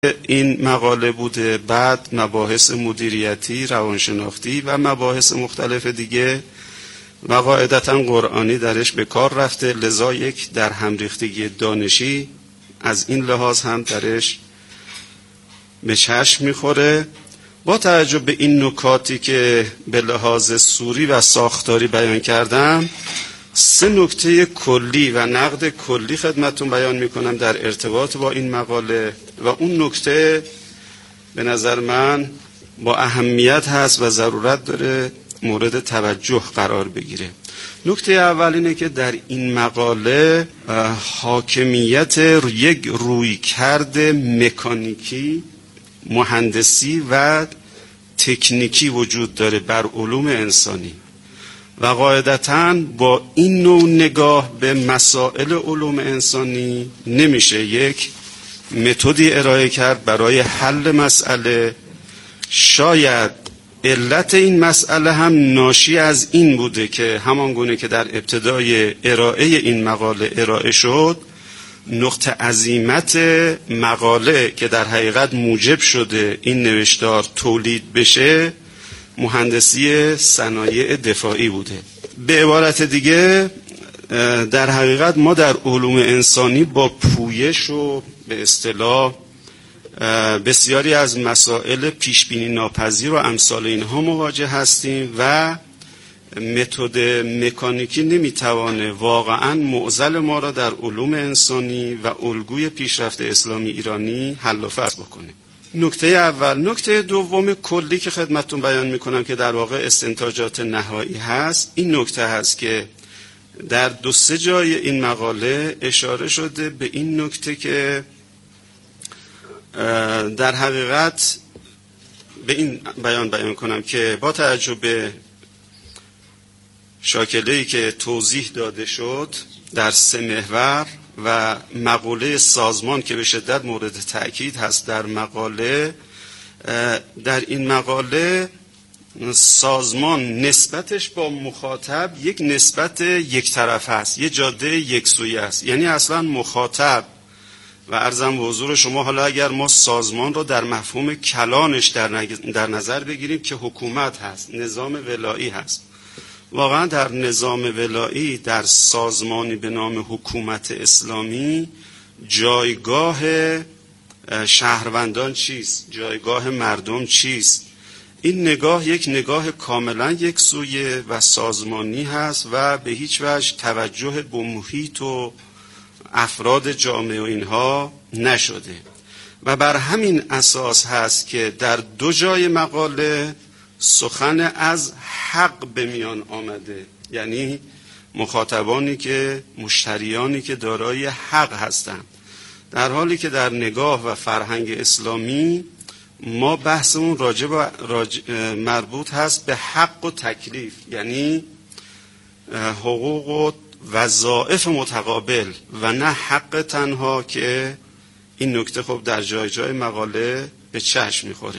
این مقاله بوده. بعد مباحث مدیریتی، روانشناختی و مباحث مختلف دیگه و قاعدتا قرآنی درش به کار رفته، لذا یک در همریختگی دانشی از این لحاظ هم درش به چشم میخوره. با توجه به این نکاتی که به لحاظ سوری و ساختاری بیان کردم، 3 نکته کلی و نقد کلی خدمتتون بیان میکنم در ارتباط با این مقاله و اون نکته به نظر من با اهمیت هست و ضرورت داره مورد توجه قرار بگیره. نکته اول اینه که در این مقاله حاکمیت یک رویکرد مکانیکی، مهندسی و تکنیکی وجود داره بر علوم انسانی و قاعدتاً با این نوع نگاه به مسائل علوم انسانی نمیشه یک متدی ارائه کرد برای حل مسئله. شاید علت این مسئله هم ناشی از این بوده که همان گونه که در ابتدای ارائه این مقاله ارائه شد، نقطه عزیمت مقاله که در حقیقت موجب شده این نوشتار تولید بشه مهندسی صنایع دفاعی بوده. به عبارت دیگه در حقیقت ما در علوم انسانی با پویش و به اصطلاح بسیاری از مسائل پیشبینی ناپذیر و امثال اینها مواجه هستیم و متد مکانیکی نمیتوانه واقعا معضل ما را در علوم انسانی و الگوی پیشرفت اسلامی ایرانی حل و فصل بکنه. نکته اول. نکته دوم کلی که خدمتتون بیان میکنم که در واقع استنتاجات نهایی هست، این نکته هست که در 2-3 جای این مقاله اشاره شده به این نکته که در حقیقت به این بیان کنم که با توجه به شاکله‌ای که توضیح داده شد در 3 محور و مقوله سازمان که به شدت مورد تأکید هست در مقاله، در این مقاله سازمان نسبتش با مخاطب یک نسبت یک طرفه است، یک جاده یک سویه است. یعنی اصلا مخاطب و عرضم به حضور شما، حالا اگر ما سازمان رو در مفهوم کلانش در نظر بگیریم که حکومت هست، نظام ولایی هست، واقعا در نظام ولایی، در سازمانی به نام حکومت اسلامی، جایگاه شهروندان چیست؟ جایگاه مردم چیست؟ این نگاه یک نگاه کاملا یک سویه و سازمانی هست و به هیچ وجه توجه به محیط و افراد جامعه و اینها نشده و بر همین اساس هست که در 2 جای مقاله سخن از حق به میان آمده، یعنی مخاطبانی که مشتریانی که دارای حق هستند، در حالی که در نگاه و فرهنگ اسلامی ما بحثمون مربوط هست به حق و تکلیف، یعنی حقوق و وظایف متقابل و نه حق تنها که این نکته خب در جای جای مقاله به چشم میخوره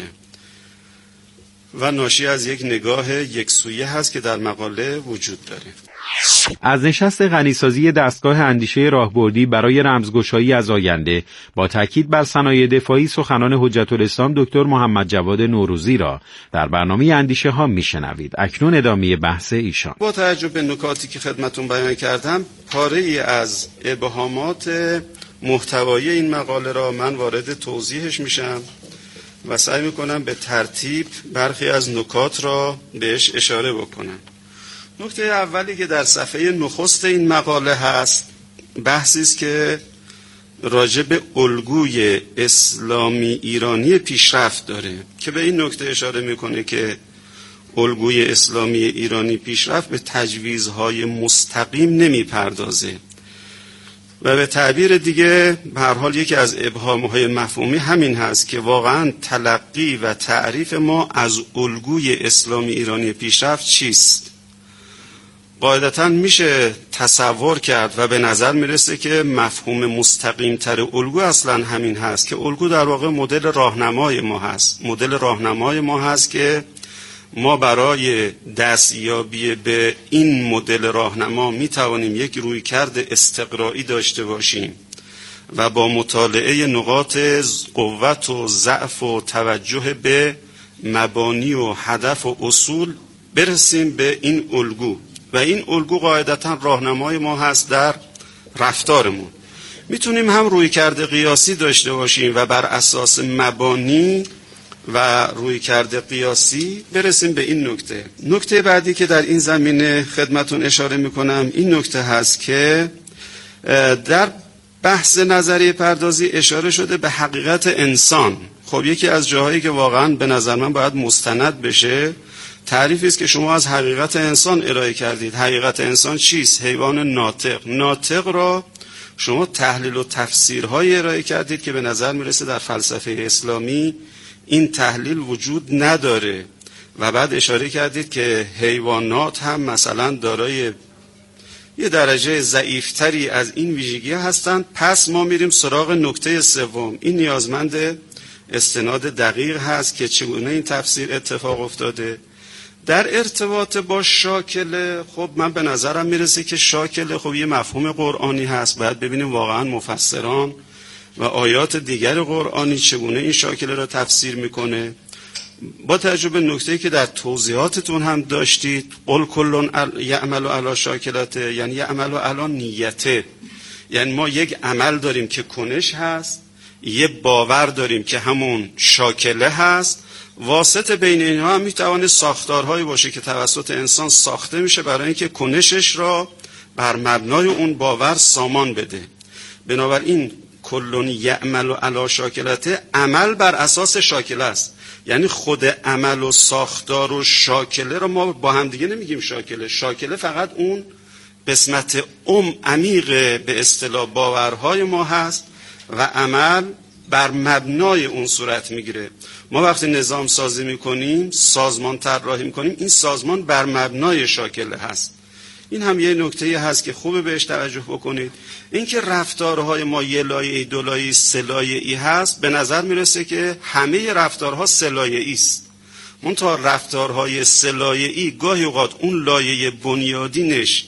و ناشی از یک نگاه یکسویه هست که در مقاله وجود داره. از نشست غنیسازی دستگاه اندیشه راهبردی برای رمزگشایی از آینده با تاکید بر صنایع دفاعی سخنان حجت الاسلام دکتر محمد جواد نوروزی را در برنامه اندیشه ها میشنوید. اکنون ادامه بحث ایشان. با توجه به نکاتی که خدمتتون بیان کردم، پاره‌ای از ابهامات محتوایی این مقاله را من وارد توضیحش میشم و سعی میکنم به ترتیب برخی از نکات را بهش اشاره بکنم. نکته اولی که در صفحه نخست این مقاله هست، بحثی است که راجع به الگوی اسلامی ایرانی پیشرفت داره که به این نکته اشاره میکنه که الگوی اسلامی ایرانی پیشرفت به تجویزهای مستقیم نمیپردازه و به تعبیر دیگه به هر حال یکی از ابهامهای مفهومی همین هست که واقعا تلقی و تعریف ما از الگوی اسلامی ایرانی پیشرفت چیست. قاعدتاً میشه تصور کرد و به نظر میرسه که مفهوم مستقیم تر الگو اصلا همین هست که الگو در واقع مدل راهنمای ما هست. مدل راهنمای ما هست که ما برای دستیابی به این مدل راهنما میتوانیم یک رویکرد استقرایی داشته باشیم و با مطالعه نقاط قوت و ضعف و توجه به مبانی و هدف و اصول برسیم به این الگو و این الگو قاعدتاً راهنمای ما هست در رفتارمون. میتونیم هم رویکرد قیاسی داشته باشیم و بر اساس مبانی و رویکرد قیاسی برسیم به این نکته. نکته بعدی که در این زمینه خدمتون اشاره میکنم این نکته هست که در بحث نظریه پردازی اشاره شده به حقیقت انسان. خب یکی از جاهایی که واقعا به نظر من باید مستند بشه تعریفی است که شما از حقیقت انسان ارائه کردید. حقیقت انسان چیست؟ حیوان ناطق. ناطق را شما تحلیل و تفسیرهای ارائه کردید که به نظر میرسه در فلسفه اسلامی این تحلیل وجود نداره و بعد اشاره کردید که حیوانات هم مثلا دارای یه درجه ضعیفتری از این ویژگی هستند. پس ما میریم سراغ نکته سوم. این نیازمند استناد دقیق هست که چگونه این تفسیر اتفاق افتاده در ارتباط با شاکله. خب من به نظرم میرسه که شاکله خب یه مفهوم قرآنی هست، باید ببینیم واقعا مفسران و آیات دیگر قرآنی چگونه این شاکله را تفسیر میکنه. با تجربه نکته‌ای که در توضیحاتتون هم داشتید، قل کل یعمل علی شاکلته، یعنی یعمل علی نیته، یعنی ما یک عمل داریم که کنش هست، یه باور داریم که همون شاکله هست، واسط بین اینها هم میتونه ساختارهایی باشه که توسط انسان ساخته میشه برای اینکه کنشش را بر مبنای اون باور سامان بده. بنابراین کلون یعمل علی شاکلته، عمل بر اساس شاکله است، یعنی خود عمل و ساختار و شاکله را ما با هم دیگه نمیگیم شاکله. شاکله فقط اون قسمت عمیق به اصطلاح باورهای ما هست و عمل بر مبنای اون صورت میگیره. ما وقتی نظام سازی میکنیم، سازمان طراحی میکنیم، این سازمان بر مبنای شاکله هست. این هم یه نکته هست که خوبه بهش توجه بکنید. اینکه رفتارهای ما یه لایه‌ای، دو لایه‌ای، سه لایه‌ای هست، به نظر میرسه که همه رفتارها سه لایه‌ای است. منتها رفتارهای سه لایه‌ای گاهی اوقات اون لایه بنیادینش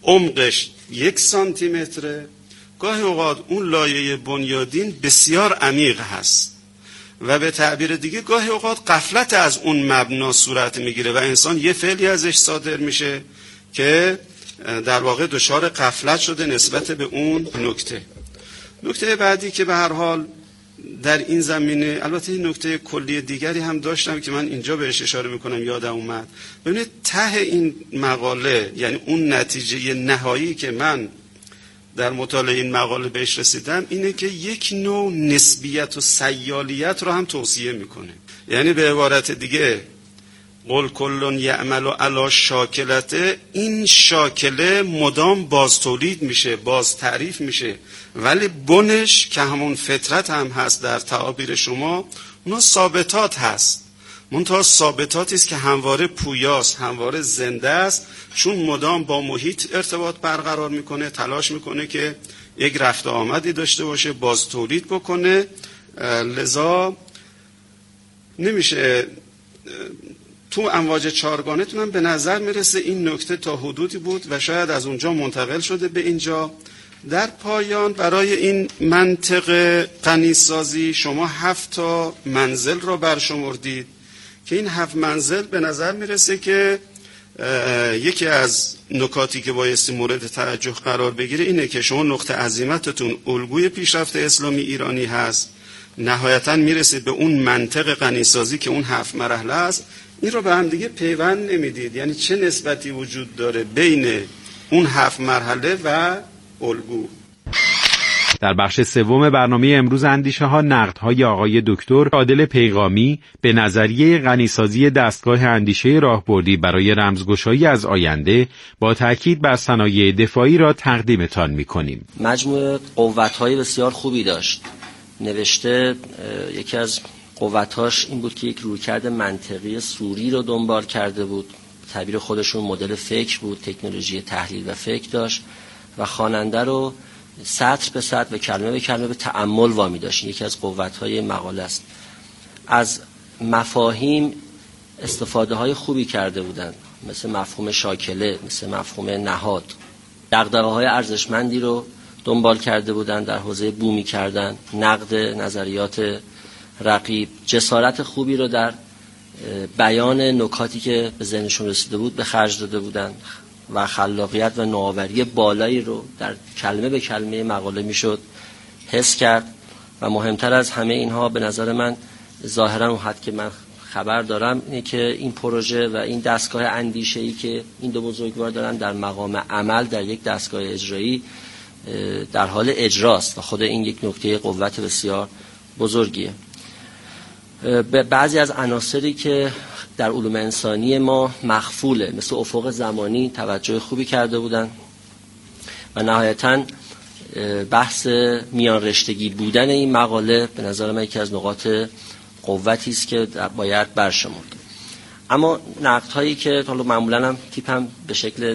عمقش 1 سانتیمتره، گاهی اوقات اون لایه بنیادین بسیار عمیق هست و به تعبیر دیگه گاهی اوقات غفلت از اون مبنا صورت میگیره و انسان یه فعلی ازش صادر میشه که در واقع دچار غفلت شده نسبت به اون نکته. نکته بعدی که به هر حال در این زمینه، البته این نکته کلی دیگری هم داشتم که من اینجا بهش اشاره میکنم یادم اومد. ببینید ته این مقاله، یعنی اون نتیجه نهایی که من در مطالعه این مقاله بهش رسیدم اینه که یک نوع نسبیت و سیالیت رو هم توصیه میکنه. یعنی به عبارت دیگه قل کلون یعمل علی شاکلته، این شاکله مدام باز تولید میشه، باز تعریف میشه، ولی بنش که همون فطرت هم هست در تعابیر شما، اونا ثابتات هست. منتها ثابتاتی است که همواره پویاست، همواره زنده است، چون مدام با محیط ارتباط برقرار میکنه، تلاش میکنه که یک رفت آمدی داشته باشه، باز تولید بکنه. لذا نمیشه تو امواج چارگانه‌تونم به نظر میرسه این نکته تا حدودی بود و شاید از اونجا منتقل شده به اینجا. در پایان برای این منطق غنی‌سازی شما 7 تا منزل را برشمردید که این 7 منزل به نظر میرسه که یکی از نکاتی که بایستی مورد توجه قرار بگیره اینه که شما نقطه عزیمتتون الگوی پیشرفت اسلامی ایرانی هست، نهایتاً میرسید به اون منطق غنی‌سازی که اون 7 مرحله است. این رو به هم دیگه پیوند نمیدید، یعنی چه نسبتی وجود داره بین اون 7 مرحله و الگو. در بخش سوم برنامه امروز اندیشه ها نقدهای آقای دکتر عادل پیغامی به نظریه غنی‌سازی دستگاه اندیشه راهبردی برای رمزگشایی از آینده با تاکید بر صنایع دفاعی را تقدیمتان می‌کنیم. مجموعه قوت‌های بسیار خوبی داشت. نوشته یکی از قوت‌هاش این بود که یک رویکرد منطقی سوری رو دنبال کرده بود. تعبیر خودشون مدل فکر بود، تکنولوژی تحلیل و فکر داشت و خواننده رو سطر به سطر و کلمه به کلمه به تأمل وامی داشت. یکی از قوت‌های مقاله است. از مفاهیم استفاده‌های خوبی کرده بودند، مثل مفهوم شاکله، مثل مفهوم نهاد. دغدغه‌های ارزشمندی رو دنبال کرده بودن در حوزه بومی کردن، نقد نظریات رقیب، جسارت خوبی رو در بیان نکاتی که به ذهنشون رسیده بود به خرج داده بودن و خلاقیت و نوآوری بالایی رو در کلمه به کلمه مقاله میشد حس کرد. و مهمتر از همه اینها به نظر من ظاهرا اون حد که من خبر دارم اینه که این پروژه و این دستگاه اندیشه‌ای که این دو بزرگوار دارن در مقام عمل در یک دستگاه اجرایی در حال اجراست و خود این یک نکته قوت بسیار بزرگیه. بعضی از عناصری که در علوم انسانی ما مخفوله مثل افق زمانی توجه خوبی کرده بودن و نهایتاً بحث میان رشتگی بودن این مقاله به نظر من یکی از نقاط قوتی است که باید برشمرد. اما نقدهایی که حالا معمولاً هم تیپم به شکل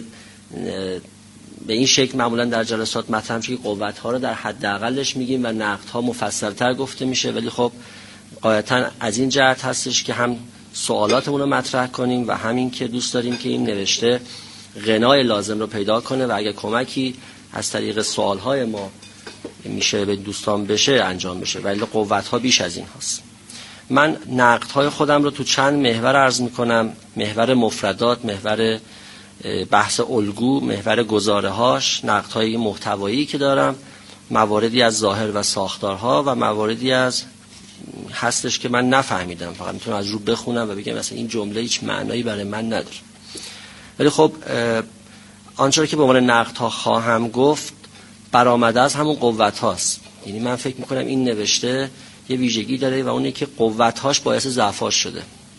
به این شکل معمولاً در جلسات مطرح میشه که قوت‌ها رو در حداقلش میگیم و نقدها مفصل‌تر گفته میشه، ولی خب غایتاً از این جهت هستش که هم سوالاتمون رو مطرح کنیم و همین که دوست داریم که این نوشته غنای لازم رو پیدا کنه و اگر کمکی از طریق سوالهای ما میشه به دوستان بشه انجام بشه، ولی قوت‌ها بیش از این هست. من نقدهای خودم رو تو چند محور عرض میکنم: محور مفردات، محور بحث الگو، محور گزاره‌هاش، نقدهای محتوایی که دارم، مواردی از ظاهر و ساختارها و مواردی از هستش که من نفهمیدم، فقط میتونم از رو بخونم و بگم مثلا این جمله هیچ معنایی برای من نداره. ولی خب آنچه که به عنوان نقدها خواهم گفت برآمده از همون قوت هاست. یعنی من فکر میکنم این نوشته یه ویژگی داره و اونه که قوت هاش باعث ضعفاش شده.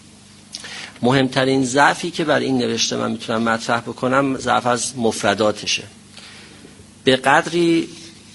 مهمترین ضعفی که بر این نوشته من میتونم مطرح بکنم ضعف از مفرداتشه. به قدری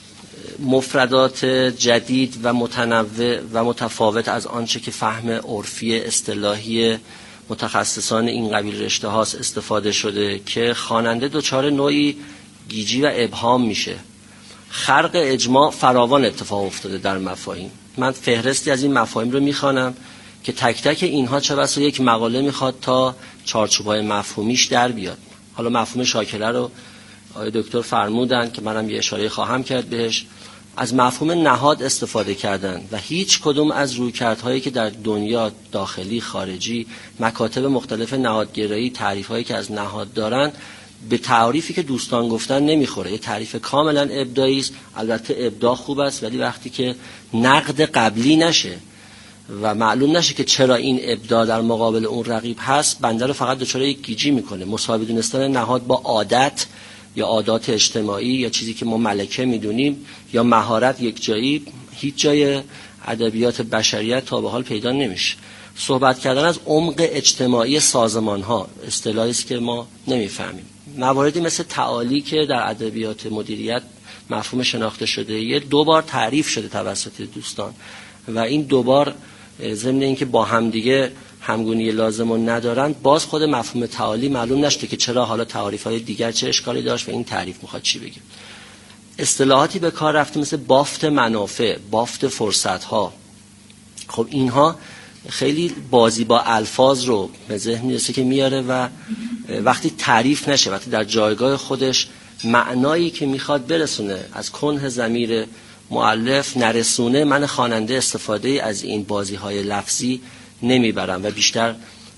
مفردات جدید و متنوع و متفاوت از آنچه که فهم عرفی اصطلاحی متخصصان این قبیل رشته هاست استفاده شده که خواننده دچار نوعی گیجی و ابهام میشه. خرق اجماع فراوان اتفاق افتاده در مفاهیم. من فهرستی از این مفاهیم رو میخوانم که تک تک اینها چه بسا یک مقاله میخواد تا چارچوبای مفهومیش در بیاد. حالا مفهوم شاکله رو آقای دکتر فرمودن که منم یه اشاره خواهم کرد بهش. از مفهوم نهاد استفاده کردن و هیچ کدوم از رویکردهایی که در دنیا داخلی خارجی مکاتب مختلف نهادگرایی تعریف‌هایی که از نهاد دارن به تعریفی که دوستان گفتن نمیخوره. یه تعریف کاملا ابداعی است. البته ابداع خوب است، ولی وقتی که نقد قبلی نشه و معلوم نشه که چرا این ابداع در مقابل اون رقیب هست، بنده رو فقط دچار یک گیجی میکنه. مساوی دونستن نهاد با عادت یا عادات اجتماعی یا چیزی که ما ملکه میدونیم یا مهارت یک جایی هیچ جای ادبیات بشریت تا به حال پیدا نمیشه. صحبت کردن از عمق اجتماعی سازمان ها اصطلاحی است که ما نمیفهمیم. مواردی مثل تعالی که در ادبیات مدیریت مفهوم شناخته شده یه دو بار تعریف شده توسط دوستان و این دو بار ضمن اینکه با همدیگه همگونی لازم رو ندارن، باز خود مفهوم تعالی معلوم نشده که چرا حالا تعاریف‌های دیگر چه اشکالی داشت و این تعریف میخواد چی بگه. اصطلاحاتی به کار رفته مثل بافت منافع، بافت فرصت‌ها. خب اینها خیلی بازی با الفاظ رو به ذهن میرسه که میاره و وقتی تعریف نشه، وقتی در جایگاه خودش معنایی که میخواد برسونه از کنه ضمیر مؤلف نرسونه، من خواننده استفاده از این بازی‌های لفظی نمیبرم و بیشتر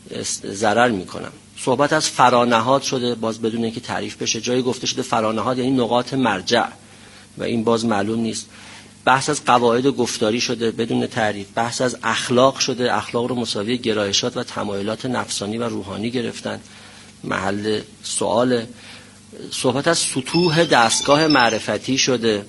ضرر میکنم. صحبت از فرانهاد شده، باز بدون اینکه تعریف بشه. جایی گفته شده فرانهاد یعنی نقاط مرجع و این باز معلوم نیست. بحث از قواعد گفتاری شده بدون تعریف. بحث از اخلاق شده، اخلاق رو مساوی گرایشات و تمایلات نفسانی و روحانی گرفتن، محل سوال. صحبت از سطوح دستگاه معرفتی شده،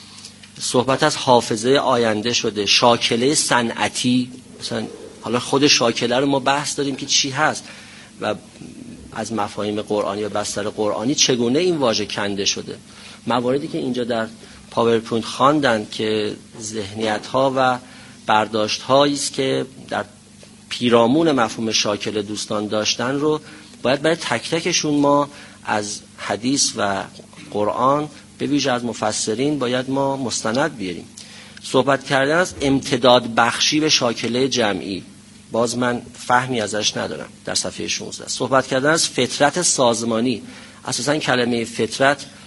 صحبت از حافظه آینده شده، شاکله صنعتی. مثلا حالا خود شاکله رو ما بحث داریم که چی هست و از مفاهیم قرآنی و بستر قرآنی چگونه این واژه کنده شده. مواردی که اینجا در پاورپوینت خواندن که ذهنیت‌ها و برداشت‌هایی است که در پیرامون مفهوم شاکله دوستان داشتن رو باید برای تک تکشون ما از حدیث و قرآن به ویژه از مفسرین باید ما مستند بیاریم. صحبت کردن از امتداد بخشی به شاکله جمعی، باز من فهمی ازش ندارم. در صفحه 16 صحبت کردن از فطرت سازمانی. اساساً کلمه فطرت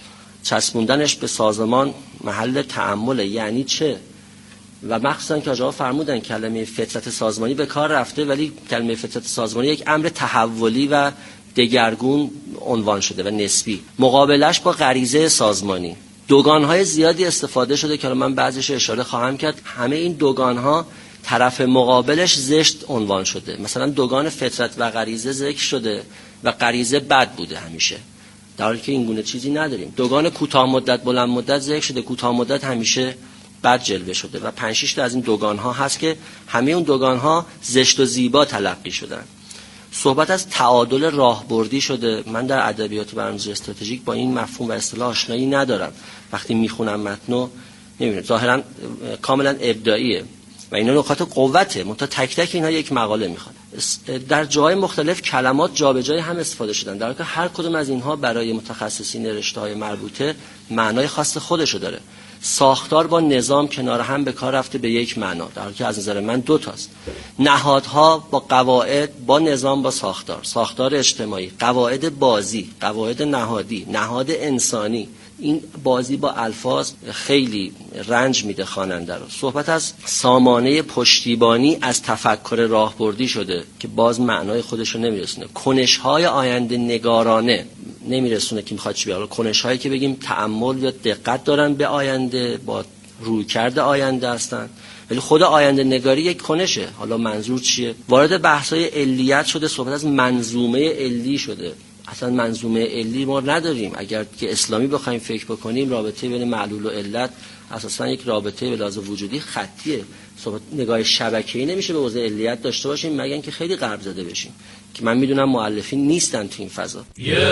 چسبوندنش به سازمان محل تأمل یعنی چه؟ و مخصوصا که آقا فرمودن کلمه فطرت سازمانی به کار رفته، ولی کلمه فطرت سازمانی یک امر تحولی و دگرگون عنوان شده و نسبی. مقابلش با غریزه سازمانی دوگانهای زیادی استفاده شده که من بعضیش اشاره خواهم کرد. همه این دوگانها طرف مقابلش زشت عنوان شده. مثلا دوگان فطرت و غریزه ذکر شده و غریزه بد بوده همیشه، در حالی که این گونه چیزی نداریم. دوگان کوتاه مدت بلند مدت ذکر شده، کوتاه مدت همیشه بد جلوه شده و 5-6 تا از این دوگانها هست که همه اون دوگانها زشت و زیبا تلقی شدن. صحبت از تعادل راهبردی شده. من در ادبیات برنامه‌ریزی استراتژیک با این مفهوم و اصطلاح آشنایی ندارم. وقتی میخونم متنو نمی‌بینم، ظاهرا کاملا ابداعیه و اینا نقاط قوته، منتها تک تک اینها یک مقاله میخواد. در جای مختلف کلمات جابجایی هم استفاده شدن، در حالی که هر کدوم از اینها برای متخصصین رشته‌های مربوطه معنای خاص خودشو داره. ساختار با نظام کنار هم به کار رفته به یک معنا، در حالی که از نظر من دو تاست. نهادها با قواعد، با نظام، با ساختار اجتماعی، قواعد بازی، قواعد نهادی، نهاد انسانی. این بازی با الفاظ خیلی رنج میده خواننده رو. صحبت از سامانه پشتیبانی از تفکر راهبردی شده که باز معنای خودش رو نمیرسونه. کنش‌های آینده نگارانه نمیرسونه که میخواد چی بیاره. کنش‌هایی که بگیم تأمل یا دقت دارن به آینده، با رویکرد آینده هستن، ولی خود آینده نگاری یک کنشه. حالا منظور چیه؟ وارد بحث‌های علیت شده، صحبت از منظومه علی شده. اصلا منظومه علی ما نداریم. اگر که اسلامی بخوایم فکر بکنیم، رابطه بین معلول و علت اساسا یک رابطه به لحاظ وجودی خطیه. صحبت نگاه شبکه‌ای نمیشه به حوزه علیت داشته باشیم مگر اینکه خیلی غرب زده بشیم، که من میدونم مؤلفین نیستن تو این فضا. یا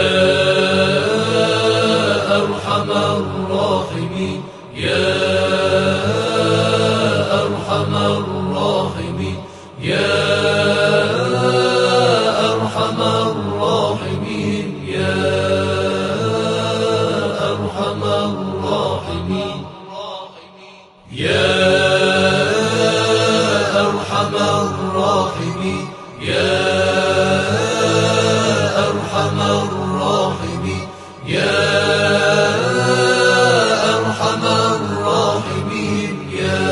ارحم الراحمین، یا ارحم الراحمین، یا ارحم الراحمین، یا ارحم الراحمین، یا ارحم الراحمین، یا ارحم الراحمین، یا ارحم الراحمین، یا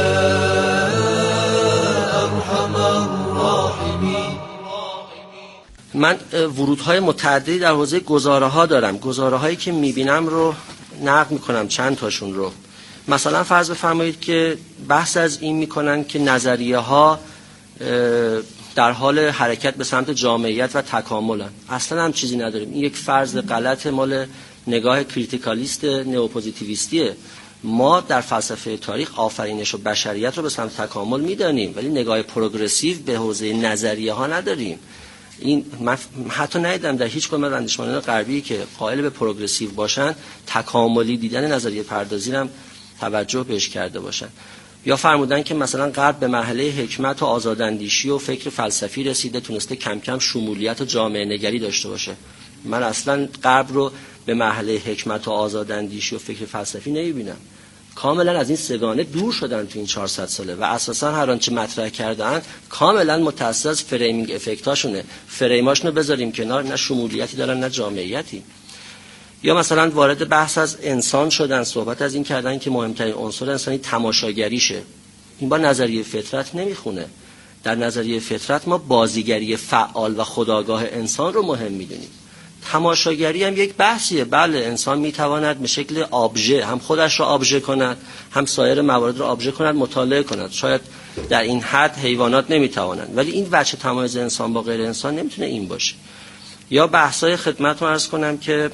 ارحم الراحمین. من ورودهای متعددی در حوزه گزاره‌ها دارم. گزاره‌هایی که می‌بینم رو نقد می‌کنم، چند تاشون رو. مثلا فرض بفرمایید که بحث از این می‌کنن که نظریه‌ها در حال حرکت به سمت جامعیت و تکاملن. اصلا هم چیزی نداریم. این یک فرض غلط مال نگاه کریتیکالیست نئوپوزیتیویستیه. ما در فلسفه تاریخ آفرینش و بشریت رو به سمت تکامل می‌دانیم، ولی نگاه پروگرسیو به حوزه نظریه‌ها نداریم. این من حتی ندیدم در هیچ کدوم از اندیشمندان غربی که قائل به پروگرسیو باشن تکاملی دیدن نظریه پردازی هم توجه بهش کرده باشن. یا فرمودن که مثلا غرب به مرحله حکمت و آزاداندیشی و فکر فلسفی رسیده، تونسته کم کم شمولیت و جامعه نگری داشته باشه. من اصلا غرب رو به مرحله حکمت و آزاداندیشی و فکر فلسفی نمیبینم. کاملا از این سگانه دور شدن تو این 400 ساله و اساسا هر آنچه مطرح کردن کاملا متأثر از فریمینگ افکتاشونه. فریماشونو بذاریم کنار، نه شمولیتی دارن نه جامعیتی. یا مثلا وارد بحث از انسان شدن، صحبت از این کردن که مهمترین عنصر انسانی تماشاگریشه. این با نظریه فطرت نمیخونه. در نظریه فطرت ما بازیگری فعال و خودآگاه انسان رو مهم میدونیم. تماشاگری هم یک بحثیه. بله، انسان میتواند به شکل آبژه هم خودش رو آبژه کند، هم سایر موارد رو آبژه کند، مطالعه کند. شاید در این حد حیوانات نمیتوانند، ولی این وجه تمایز انسان با غیر انسان نمیتونه این باشه. یا بحث‌های خدمتتون عرض کنم که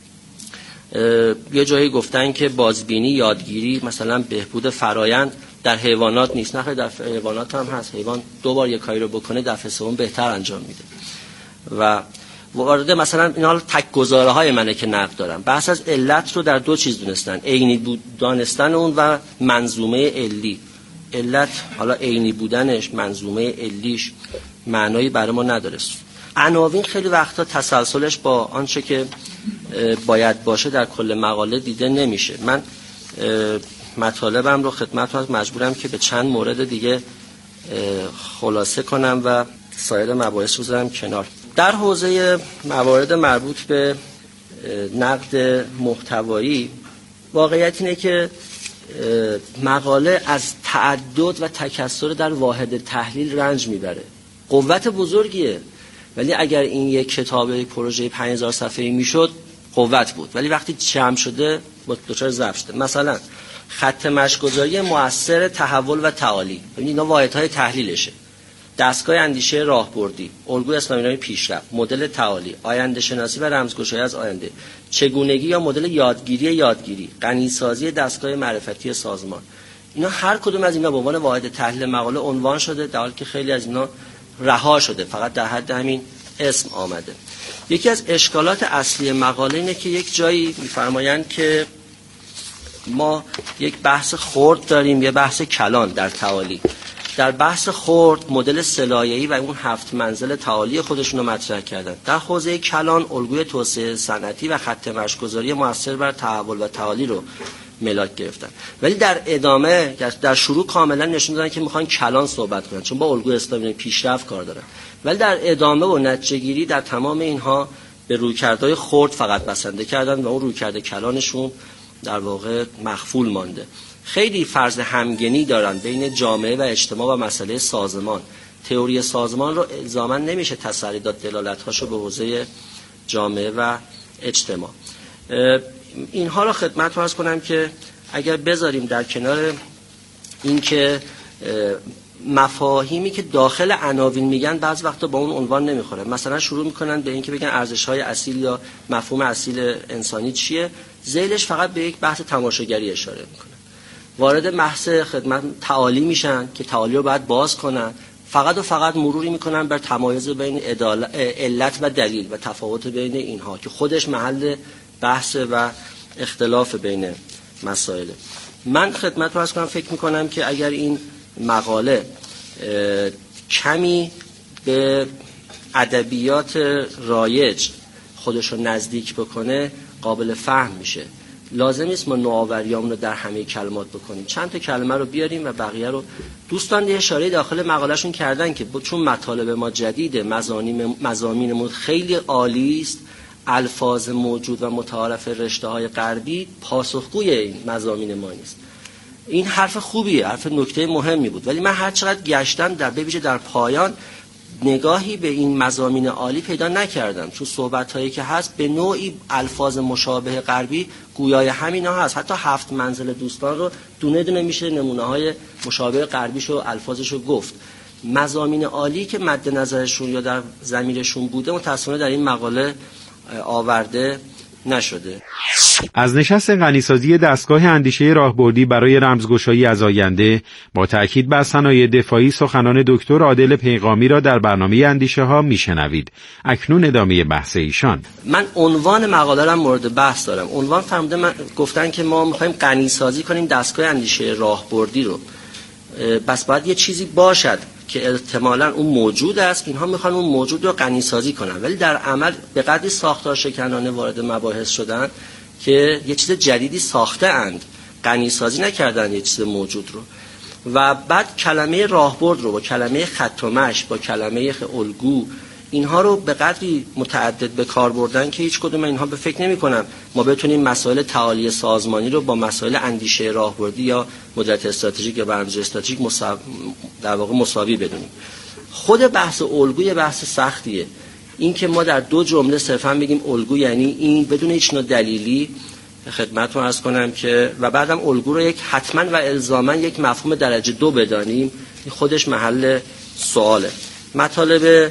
یه جایی گفتن که بازبینی، یادگیری، مثلا بهبود فرایند در حیوانات نیست. نه، در حیوانات هم هست. حیوان 2 بار یک کاری رو بکنه دفعه سوم بهتر انجام میده. و وارد مثلا اینا تک گزاره‌های منه که نقد دارم. بحث از علت رو در 2 چیز دونستن: عینی بود دانستن اون و منظومه علی. علت حالا عینی بودنش، منظومه علیش معنایی برای ما نداره. عناوین خیلی وقتا تسلسلش با آنچه که باید باشه در کل مقاله دیده نمیشه. من مطالبم رو خدمتتون مجبورم که به چند مورد دیگه خلاصه کنم و سایر مباحث رو بذارم کنار. در حوزه موارد مربوط به نقد محتوایی واقعیت اینه که مقاله از تعدد و تکثر در واحد تحلیل رنج میبره. قوت بزرگیه، ولی اگر این یک کتاب، یک پروژه 5000 صفحه‌ای میشد قوت بود، ولی وقتی جمع شده دچار ضعف شده. مثلا خط مشی‌گذاری مؤثر تحول و تعالی، ببینید اینا واحدهای تحلیلشه. دستگاه اندیشه راهبردی، الگوی اسلامی پیشرفت، مدل تعالی، آینده شناسی و رمزگشایی از آینده، چگونگی یا مدل یادگیری، غنی‌سازی دستگاه معرفتی سازمان. اینا هر کدوم از اینا به عنوان واحد تحلیل مقاله عنوان شده، در حالی که خیلی از اینا رها شده، فقط در حد همین اسم آمده. یکی از اشکالات اصلی مقاله اینه که یک جایی می‌فرمایند که ما یک بحث خرد داریم، یه بحث کلان در تعالی. در بحث خرد مدل سلایه‌ای و اون 7 منزل تعالی خودشون رو مطرح کردن. در حوزه کلان الگوی توسعه صنعتی و خط مشی‌گذاری مؤثر بر تحول و تعالی رو ملاک گرفتن. ولی در ادامه، در شروع کاملا نشون دادن که میخوان کلان صحبت کنن، چون با الگوی اسلامی پیشرفت کار دارن. ولی در ادامه و نتیجه‌گیری در تمام اینها به رویکردهای خرد فقط بسنده کردن و اون رویکرد کلانشون در واقع مخفول مانده. خیلی فرض همگنی دارن بین جامعه و اجتماع و مسئله سازمان. تئوری سازمان رو الزاما نمیشه تسری داد دلالت‌هاشو به حوزه جامعه و اجتماع. اینها رو خدمتتون عرض کنم که اگر بذاریم در کنار اینکه مفاهیمی که داخل عناوین میگن بعض وقتا با اون عنوان نمیخوره. مثلا شروع میکنن به اینکه بگن ارزش‌های اصیل یا مفهوم اصیل انسانی چیه، ذیلش فقط به یک بحث تماشاگری اشاره میکنه. وارد بحث خدمت تعالی میشن که تعالی رو باید باز کنن، فقط و فقط مروری میکنن بر تمایز بین علت و دلیل و تفاوت بین اینها که خودش محل بحث و اختلاف بین مسائل. من خدمت رو عرض کنم فکر میکنم که اگر این مقاله کمی به ادبیات رایج خودش رو نزدیک بکنه قابل فهم میشه. لازم نیست ما نوآوریامون رو در همه کلمات بکنیم، چند تا کلمه رو بیاریم و بقیه رو. دوستان یه اشاره داخل مقالهشون کردن که چون مطالب ما جدیده، مضامینمون خیلی عالی است، الفاظ موجود و متعارف رشته‌های غربی پاسخگوی این مضامین ما نیست. این حرف خوبیه، حرف نکته مهمی بود، ولی من هر چقدر گشتم در بویژه در پایان نگاهی به این مضامین عالی پیدا نکردم، چون صحبت‌هایی که هست به نوعی الفاظ مشابه غربی گویای همینا هست. حتی 7 منزل دوستان رو دونه دونه میشه نمونه‌های مشابه غربیشو الفاظشو گفت. مضامین عالی که مد نظرشون یا در ضمیرشون بوده متأسفانه در این مقاله آورده نشده. از نشست غنیسازی دستگاه اندیشه راهبردی برای رمزگشایی از آینده با تأکید بر صنایع دفاعی سخنان دکتر عادل پیغامی را در برنامه اندیشه ها میشنوید. اکنون ادامه بحث ایشان. من عنوان مقاله را مورد بحث دارم. عنوان فرموده من گفتن که ما میخوایم غنیسازی کنیم دستگاه اندیشه راهبردی رو. بس باید یه چیزی باشد که احتمالاً اون موجود است، اینها میخوان اون موجود رو غنیسازی کنن، ولی در عمل به قدری ساختار شکنانه وارد مباحث شدن که یه چیز جدیدی ساخته اند، غنیسازی نکردن یه چیز موجود رو. و بعد کلمه راهبرد رو با کلمه خط و مشی، با کلمه الگو، اینها رو به قدری متعدد به کار بردن که هیچ کدوم اینها به فکر نمی کنم ما بتونیم مسائل تعالی سازمانی رو با مسائل اندیشه راهبردی یا مدیریت استراتژیک یا برنامه‌ریزی استراتژیک در واقع مساوی بدونیم. خود بحث الگو یه بحث سختیه. این که ما در 2 جمله صرفا بگیم الگو یعنی این بدون هیچ نوع دلیلی، خدمتتون عرض کنم که و بعدم الگو رو حتما و الزاما یک مفهوم درجه 2 بدانیم، این خودش محل سواله. مطالب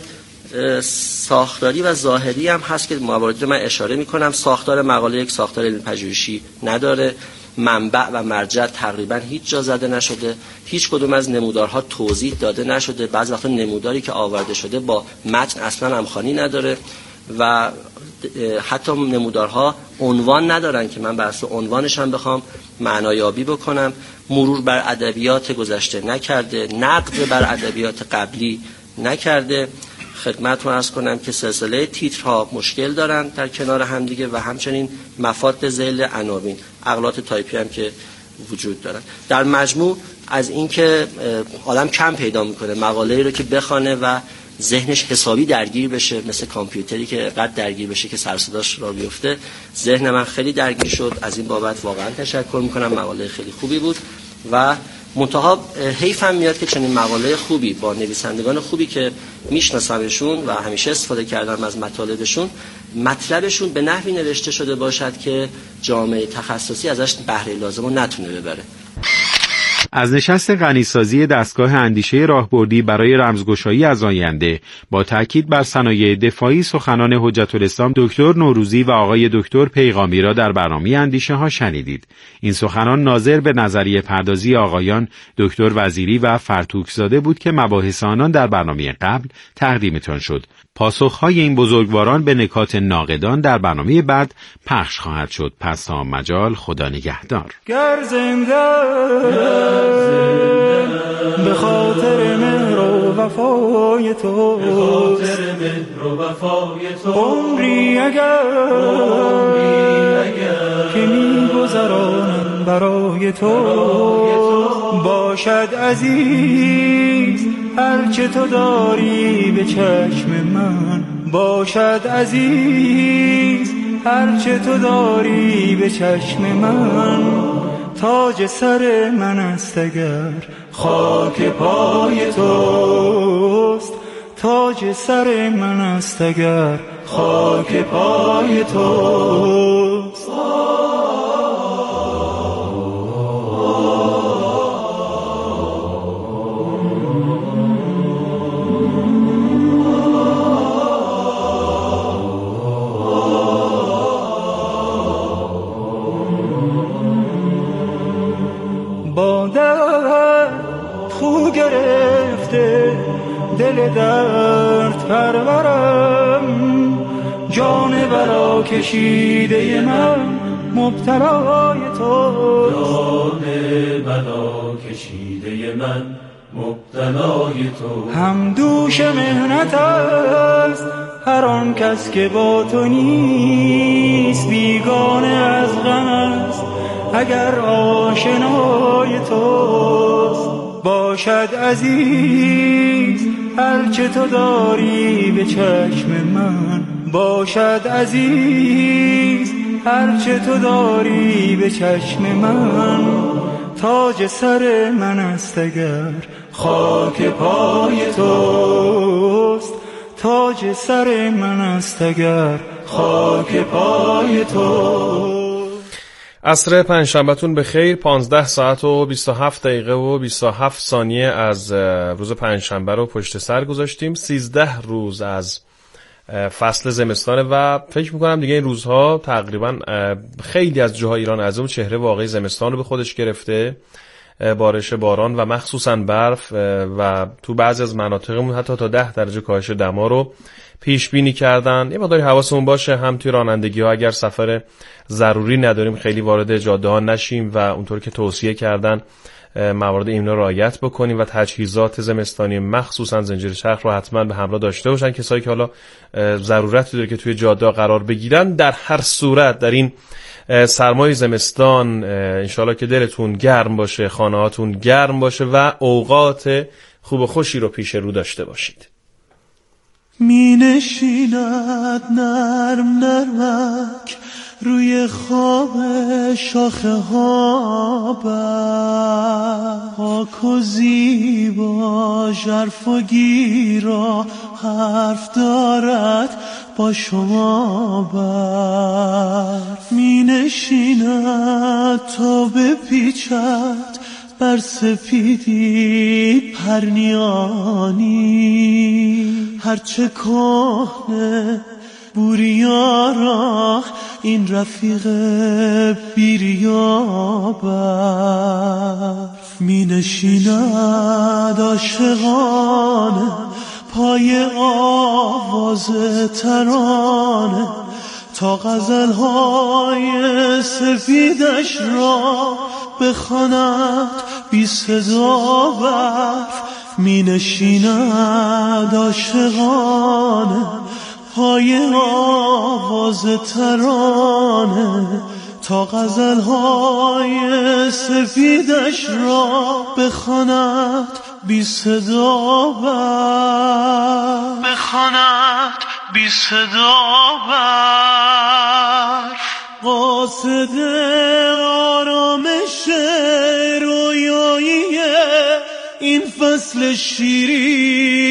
ساختاری و ظاهری هم هست که موارد من اشاره میکنم. ساختار مقاله یک ساختار علمی پژوهشی نداره، منبع و مرجع تقریبا هیچ جا زده نشده، هیچ کدوم از نمودارها توضیح داده نشده، بعضی وقتا نموداری که آورده شده با متن اصلا همخوانی نداره و حتی نمودارها عنوان ندارن که من بحث عنوانش هم بخوام معنایابی بکنم. مرور بر ادبیات گذشته نکرده، نقد بر ادبیات قبلی نکرده. خدمتتون عرض کنم که سلسله تیترها مشکل دارن در کنار هم دیگه و همچنین مفاد ذیل عناوین، اغلاط تایپی هم که وجود دارن. در مجموع از اینکه آدم کم پیدا میکنه مقاله‌ای رو که بخونه و ذهنش حسابی درگیر بشه، مثل کامپیوتری که قد درگیر بشه که سر صداش را بیفته. ذهن من خیلی درگیر شد، از این بابت واقعا تشکر میکنم. مقاله خیلی خوبی بود و منتها حیفم میاد که چنین مقاله خوبی با نویسندگان خوبی که میشناسمشون و همیشه استفاده کردم از مطالبشون، مطلبشون به نحوی نوشته شده باشد که جامعه تخصصی ازش بهره لازم رو نتونه ببره. از نشست غنیسازی دستگاه اندیشه راهبردی برای رمزگشایی از آینده با تاکید بر صنایع دفاعی سخنان حجت الاسلام دکتر نوروزی و آقای دکتر پیغامی را در برنامه اندیشه ها شنیدید. این سخنان ناظر به نظریه پردازی آقایان دکتر وزیری و فرتوکزاده بود که مباحث آنان در برنامه قبل تقدیمتان شد. پاسخهای این بزرگواران به نکات ناقدان در برنامه بعد پخش خواهد شد. پس تا مجال، خدا نگهدار. گر زنده به خاطر مهر و وفای تو، عمری اگر که می‌گذرانم برای تو، باشد عزیز هرچه تو داری به چشم من، باشد عزیز هرچه تو داری به چشم من. تاج سر من است اگر خاک پای توست، تاج سر من است اگر خاک پای توست. با درد خو گرفته دل درد پرورم، جان بلا کشیده من مبتلای تو، جان بلا کشیده من مبتلای تو. هم دوش مهنت است هر آن کس که با تو نیست، بیگانه از غم است اگر آشنای توست. باشد عزیز هرچه تو داری به چشم من، باشد عزیز هرچه تو داری به چشم من. تاج سر من است اگر خاک پای توست، تاج سر من است اگر خاک پای توست. عصر پنجشنبهتون به خیر. 15 ساعت و 27 دقیقه و 27 ثانیه از روز پنجشنبه رو پشت سر گذاشتیم. 13 روز از فصل زمستانه و فکر میکنم دیگه این روزها تقریبا خیلی از جاهای ایران از اون چهره واقعی زمستان رو به خودش گرفته. بارش باران و مخصوصا برف و تو بعضی از مناطقمون حتی تا 10 درجه کاهش دما رو پیش بینی کردن. یه مقداری حواسمون باشه هم توی رانندگی ها اگر سفر ضروری نداریم خیلی وارد جاده ها نشیم و اونطور که توصیه کردن موارد اینا رعایت بکنیم و تجهیزات زمستانی مخصوصا زنجیر چرخ رو حتما به همراه داشته باشن. کسایی که حالا ضرورتی داره که توی جاده قرار بگیرن، در هر صورت در این سرمای زمستان انشالله که دلتون گرم باشه، خانهاتون گرم باشه و اوقات خوب و خوشی رو پیش رو داشته باشید. می نشیند نرم نرمک روی خواب شاخه ها، پاک و زیبا ژرف و گیرا حرف دارد با شما. برف می نشیند تا بپیچد بر سفیدی پرنیانی، هرچه کهنه بوریارا این رفیق بیریا. برف می نشیند عاشقانه پای آواز ترانه، تا غزلهای سفیدش را بخواند بی صدا. برف می نشیند عاشقانه پای آواز ترانه، تا غزلهای سفیدش را بخواند بی صدا. برف کند بی صدا برف. قاصد آرامش رویایی این فصل شیرین